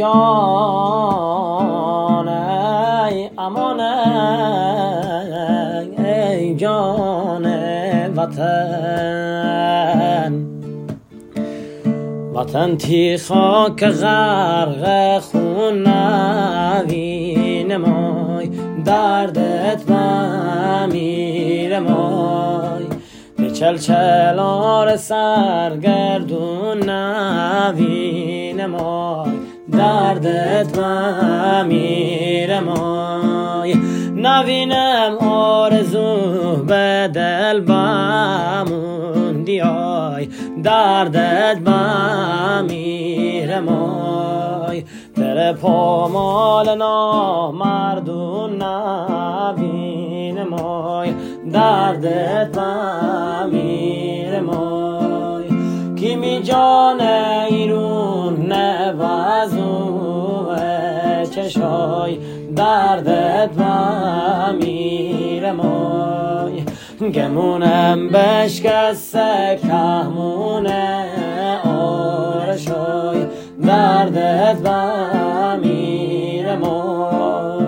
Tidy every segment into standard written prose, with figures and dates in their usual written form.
جان ای امان ای جان وطن وطن تی خاک غرق خون نوین مای دردت بمیر مای به چلچلار سرگردون نوین مای دردت بمیر مای نوینم آرزو به دل بموندی آی دردت بمیر مای در پامال نامردون نوین مای دردت بمیر مای کیمی جان ایرون نوازو چشای دردت بمیر مای گمونم بشکسته کهمونه آرشای دردت بمیر مای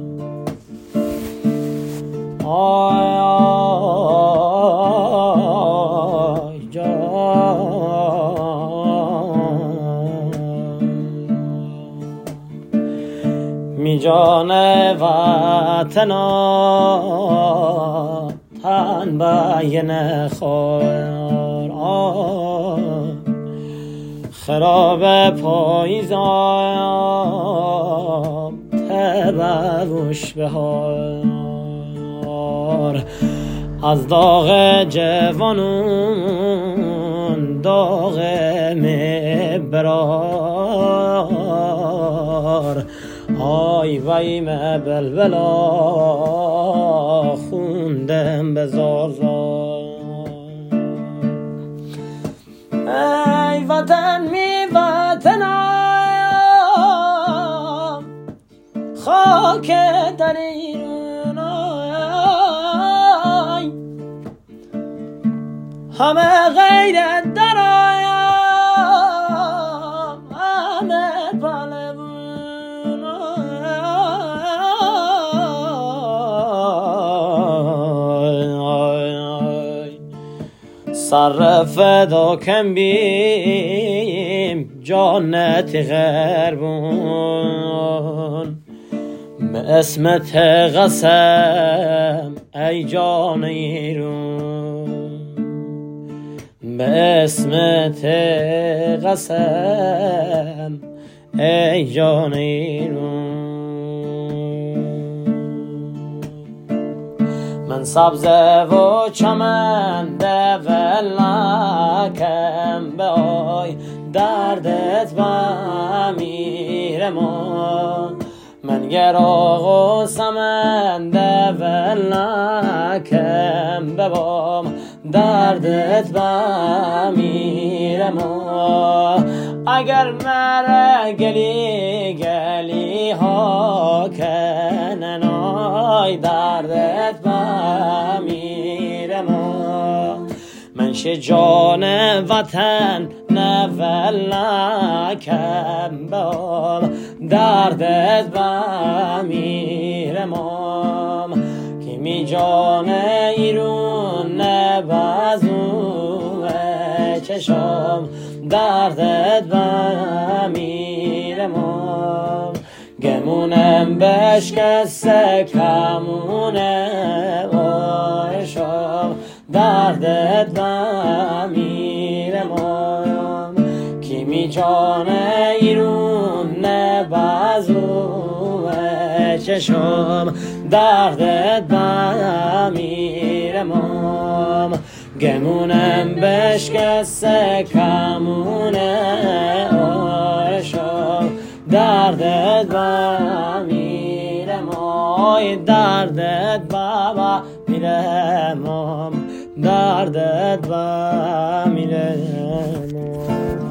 آی آی می جان وطنا تن بین خور خراب پاییزم تبوش بهار از داغ جوانون داغ مبرار آی ویم بلبلا خوندم به زار زار ای وطن می وطنم خاک در ایران همه غیرت درایم همه پلوون سر فدا کم بیم جانت غربون به اسمت قسم ای جان ایرون به اسمت قسم ای جان ایرون من سبزه و چمن دولکم به آی دردت بمیر ما من گراغ و سمن دولکم به بام دردت بمیر ما اگر مر گلی گلی ها کنن آی دردت بمیر ما منش جان وطن نولکم بام دردت بمیر ما کیمی جان ایرون نبازو چشم دردت بمیر ما گمونم بشکسته کمونه آرشم دردت بمیر ما کیمی جان ایرون نبازو چشم دردت بمیر ما گمونم بشکسته کمونه آرشم دردت بمیر ما دردت بمیر ما دردت بمیر ما